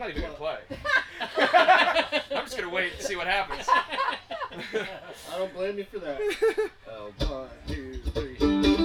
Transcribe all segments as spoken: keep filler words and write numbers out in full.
not even gonna play. I'm just gonna wait and see what happens. I don't blame you for that. Oh, one, two, three.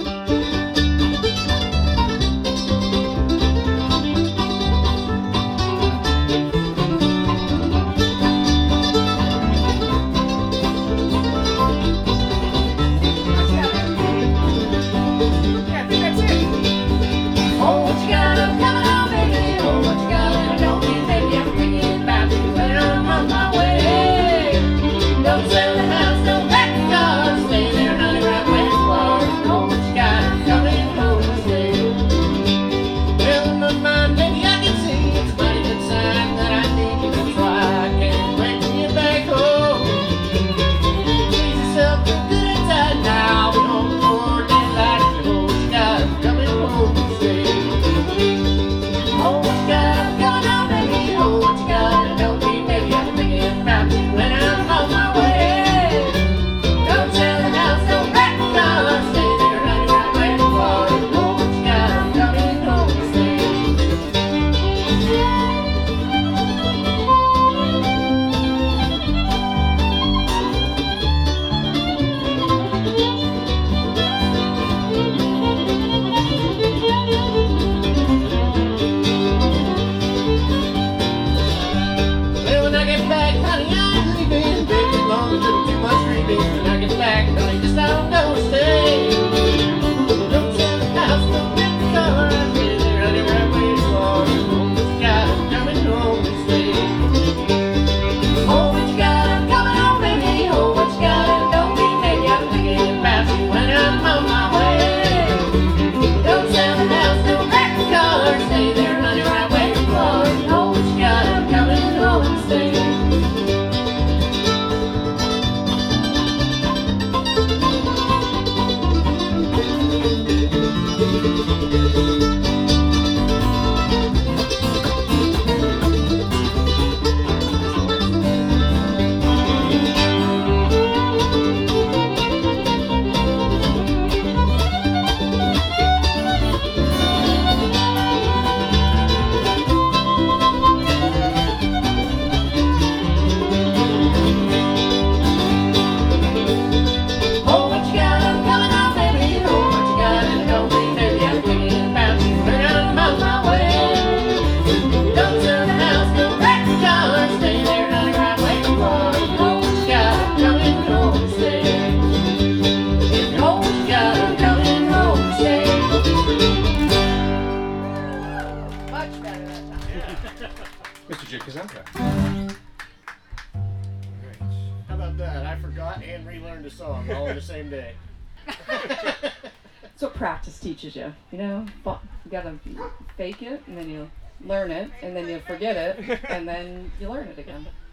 Mister Jake Kazemka. How about that? I forgot and relearned a song all in the same day. That's what practice teaches you. You know, you gotta fake it, and then you learn it, and then you forget it, and then you learn it again.